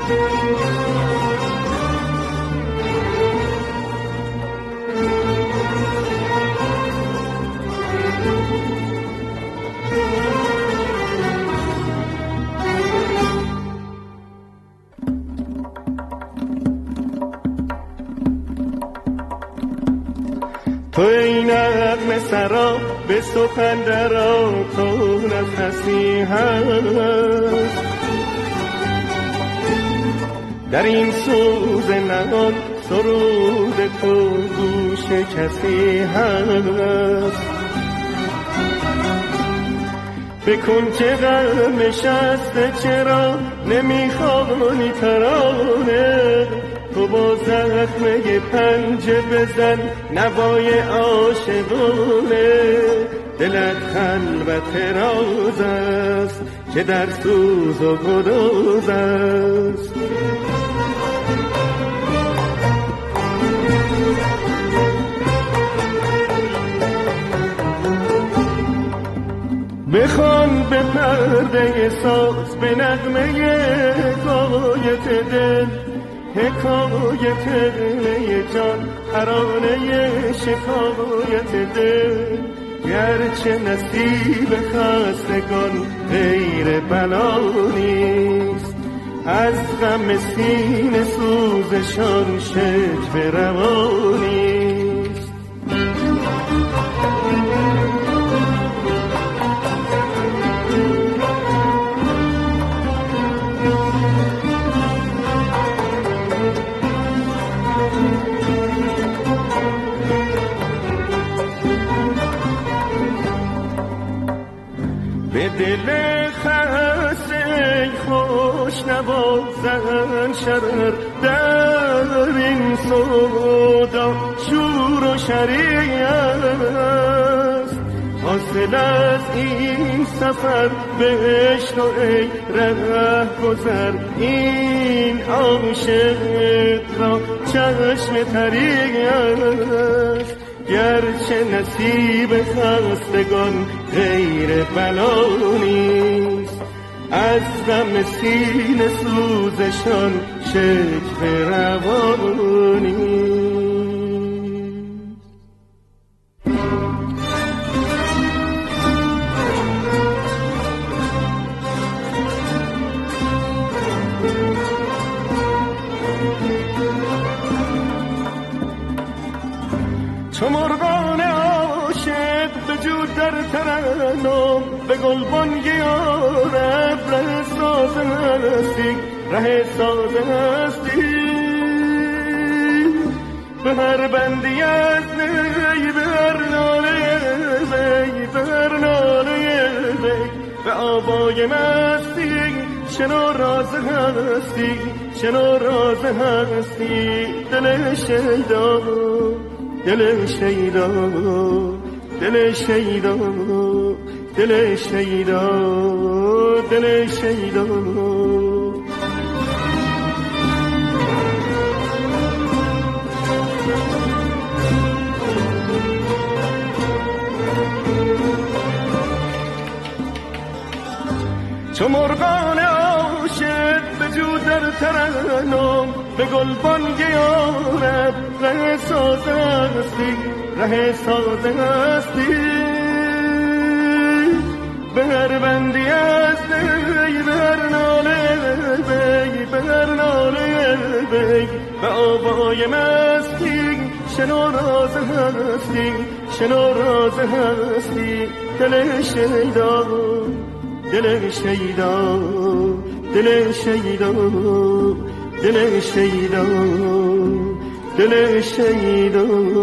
تو ای نغمه سرا به سخن درآ تو نفسی هست، در این سوز نهان سرود تو گوش کسی هست. بکن که غم نشسته چرا نمیخوانی ترانه، تو با زخمه پنجه بزن نوای عاشقانه. دلت خلوت راز است که در سوز و گداز است. بخوان به پرده ساز به نغمه غایت دل، حکایت دل جان ترانه شکایت دل. گرچه نصیب خستگان غیر بلا نیست، از غم سینه سوزشان شکوه روا نیست. به دل خسته خوش نوازن شرر در این سودا شور و شری است. حاصل از این سفر بهشت و ای ره گذر، این عاشق را چشم تری است. گرچه نصیب خستگان غیر بلا نیست، از غم سینه سوزشان شکوه روا نیست. چو مرغان عاشق به جود در ترنم، به گلبان گیارب ره ساز هستی، ره ساز هستی. به هر بندی از نی، به هر ناله وی، به هر ناله وی، به آوای مستی شنو راز هستی، شنو راز هستی. دل شیدا، دل شیدا، دل شیدا، دل شیدا، دل شیدا. چو مرغان عاشق به جو در ترنم، به گلبان گیارب ره ساز هستی، ره ساز هستی. به هر بندی از دی، به هر ناله وی، به هر ناله وی، به آوای مستی شنو راز هستی، شنو راز هستی. دل شیدا، دل شیدا، دل شیدا، دل شیدا، دل شیدا.